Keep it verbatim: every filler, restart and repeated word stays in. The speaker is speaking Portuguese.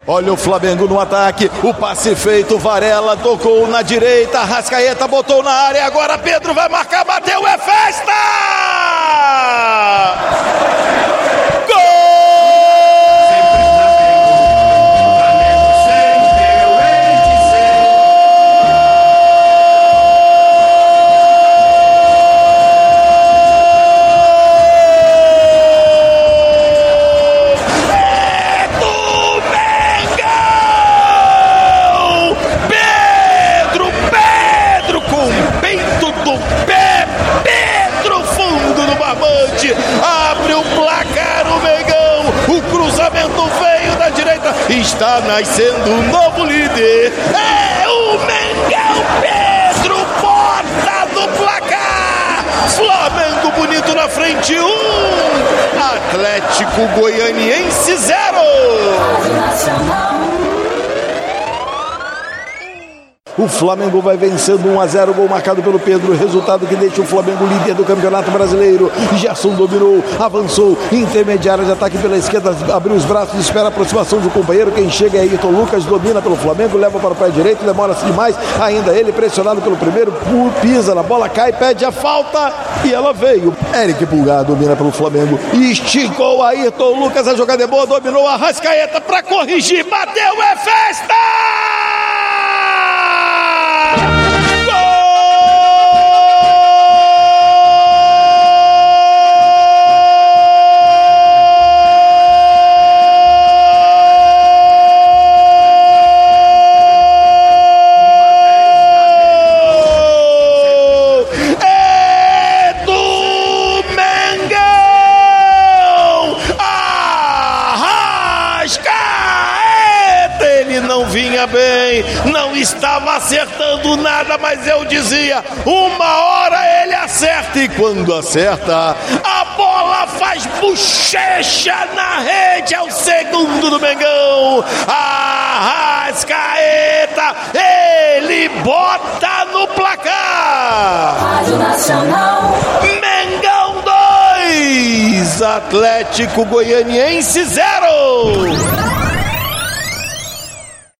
Olha o Flamengo no ataque, o passe feito, Varela tocou na direita, Arrascaeta botou na área, agora Pedro vai marcar, bateu, é festa! Abre o placar o Mengão, o cruzamento veio da direita, está nascendo um novo líder, é o Mengão, Pedro bota no placar, Flamengo bonito na frente, um, Atlético Goianiense zero. O Flamengo vai vencendo um a zero, gol marcado pelo Pedro, resultado que deixa o Flamengo líder do Campeonato Brasileiro. Gerson dominou, avançou, intermediária de ataque pela esquerda, abriu os braços, espera a aproximação do companheiro, quem chega é Ayrton Lucas, domina pelo Flamengo, leva para o pé direito, demora-se demais, ainda ele pressionado pelo primeiro, pisa na bola, cai, pede a falta e ela veio. Eric Pulgar domina pelo Flamengo, esticou Ayrton Lucas, a jogada é boa, dominou a Arrascaeta para corrigir, bateu, é festa! Não vinha bem, não estava acertando nada, mas eu dizia, uma hora ele acerta, e quando acerta, a bola faz bochecha na rede, é o segundo do Mengão, Arrascaeta, ele bota no placar, Rádio Nacional, Mengão dois, Atlético Goianiense zero.